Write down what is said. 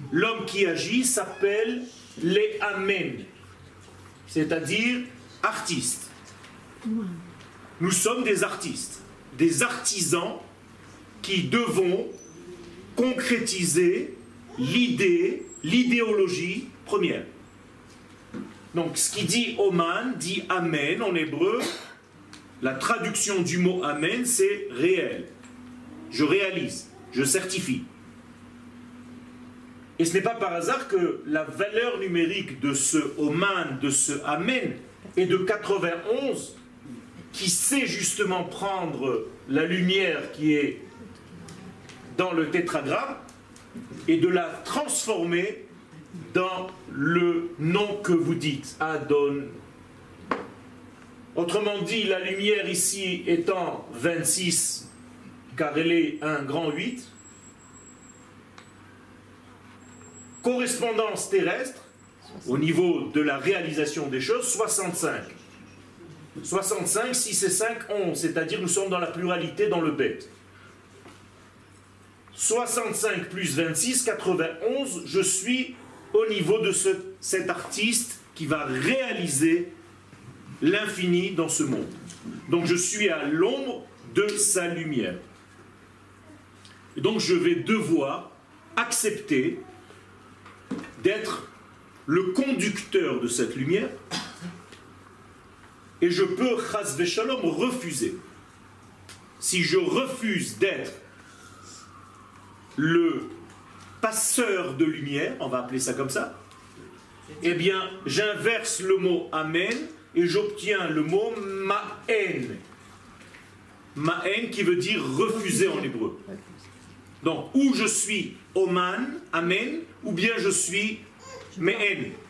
l'homme qui agit s'appelle les Amen, c'est-à-dire artistes. Nous sommes des artistes, des artisans qui devons concrétiser l'idéologie première. Donc ce qui dit Oman dit Amen en hébreu. La traduction du mot Amen, c'est réel. Je réalise, je certifie. Et ce n'est pas par hasard que la valeur numérique de ce Oman, de ce Amen, est de 91, qui sait justement prendre la lumière qui est dans le tétragramme et de la transformer dans le nom que vous dites, Adon. Autrement dit, la lumière ici étant 26, car elle est un grand 8, correspondance terrestre, au niveau de la réalisation des choses, 65. 65, 6 et 5, 11, c'est-à-dire nous sommes dans la pluralité, dans le bête. 65 plus 26, 91, je suis au niveau de cet artiste qui va réaliser l'infini dans ce monde. Donc je suis à l'ombre de sa lumière. Et donc je vais devoir accepter d'être le conducteur de cette lumière, et je peux, chas v'shalom, refuser. Si je refuse d'être le passeur de lumière, on va appeler ça comme ça, eh bien j'inverse le mot Amen et j'obtiens le mot Ma'en. Ma'en qui veut dire refuser en hébreu. Donc ou je suis Oman, Amen, ou bien je suis Me'en.